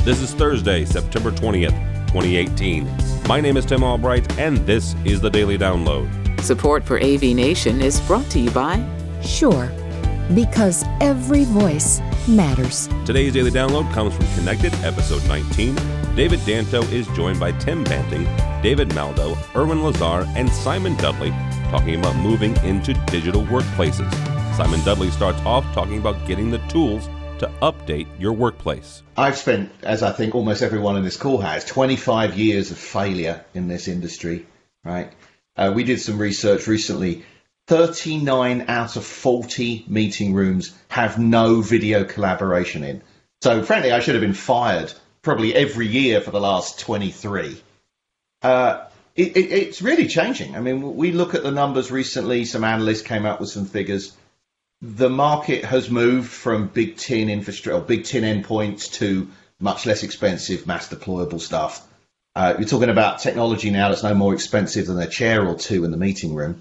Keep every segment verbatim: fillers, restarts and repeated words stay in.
This is Thursday, September twentieth, twenty eighteen. My name is Tim Albright, and this is the Daily Download. Support for A V Nation is brought to you by Sure, because every voice matters. Today's Daily Download comes from Connected, episode nineteen. David Danto is joined by Tim Banting, David Maldo, Erwin Lazar, and Simon Dudley talking about moving into digital workplaces. Simon Dudley starts off talking about getting the tools to update your workplace. I've spent, as I think almost everyone in this call has, twenty-five years of failure in this industry, right? Uh, we did some research recently. thirty-nine out of forty meeting rooms have no video collaboration in. So frankly, I should have been fired probably every year for the last twenty-three. Uh, it, it, it's really changing. I mean, we look at the numbers recently. Some analysts came out with some figures. The market has moved from big tin infrastructure, or big tin endpoints to much less expensive mass deployable stuff. Uh, you're talking about technology now that's no more expensive than a chair or two in the meeting room.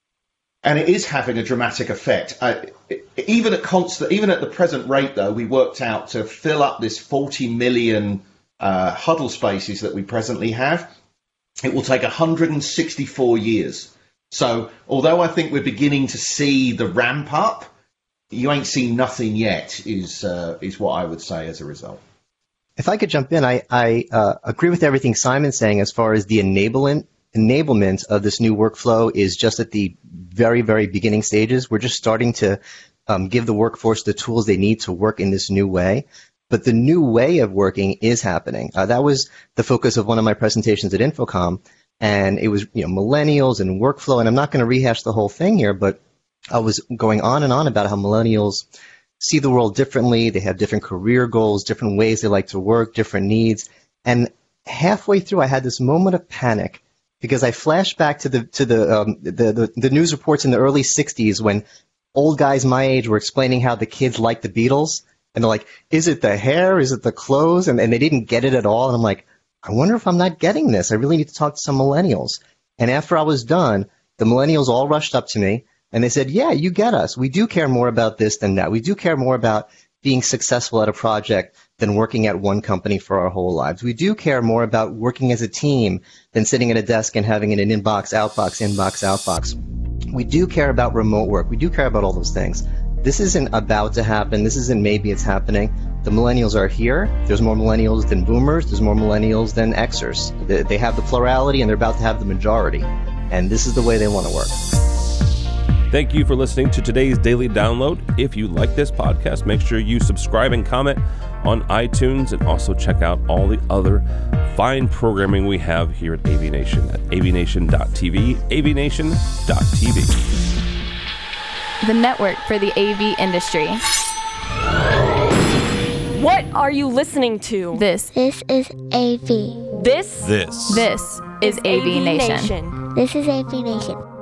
And it is having a dramatic effect. Uh, even at constant, even at the present rate, though, we worked out to fill up this forty million uh, huddle spaces that we presently have, it will take one hundred sixty-four years. So although I think we're beginning to see the ramp up, you ain't seen nothing yet, is uh, is what I would say as a result. If I could jump in, I, I uh, agree with everything Simon's saying as far as the enablement enablement of this new workflow is just at the very, very beginning stages. We're just starting to um, give the workforce the tools they need to work in this new way. But the new way of working is happening. Uh, that was the focus of one of my presentations at Infocom. And it was, you know, millennials and workflow. And I'm not going to rehash the whole thing here, but I was going on and on about how millennials see the world differently. They have different career goals, different ways they like to work, different needs. And halfway through, I had this moment of panic because I flashed back to the to the um, the, the the news reports in the early sixties when old guys my age were explaining how the kids liked the Beatles. And they're like, is it the hair? Is it the clothes? And, and they didn't get it at all. And I'm like, I wonder if I'm not getting this. I really need to talk to some millennials. And after I was done, the millennials all rushed up to me and they said, yeah, you get us. We do care more about this than that. We do care more about being successful at a project than working at one company for our whole lives. We do care more about working as a team than sitting at a desk and having an inbox, outbox, inbox, outbox. We do care about remote work. We do care about all those things. This isn't about to happen. This isn't maybe it's happening. The millennials are here. There's more millennials than boomers. There's more millennials than Xers. They have the plurality, and they're about to have the majority. And this is the way they want to work. Thank you for listening to today's Daily Download. If you like this podcast, make sure you subscribe and comment on iTunes, and also check out all the other fine programming we have here at A V Nation at A V Nation dot T V, A V Nation dot T V. The network for the A V industry. What are you listening to? This. This is A V. This? This. This is A V Nation. This is A V Nation.